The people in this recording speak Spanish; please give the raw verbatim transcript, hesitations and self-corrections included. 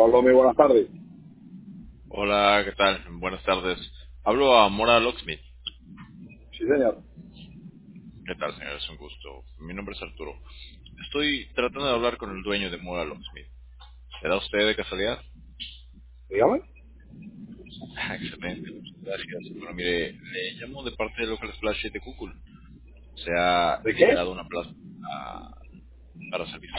Hola, muy buenas tardes. Hola, ¿qué tal? Buenas tardes. Hablo a Mora Locksmith. Sí, señor. ¿Qué tal, señor? Es un gusto. Mi nombre es Arturo. Estoy tratando de hablar con el dueño de Mora Locksmith. ¿Le da usted de casualidad? Dígame. Ah, excelente, muchas gracias. Bueno, mire, le llamo de parte de Local Splash de Google. Se ha ¿De qué? liberado una plaza ah, para servicio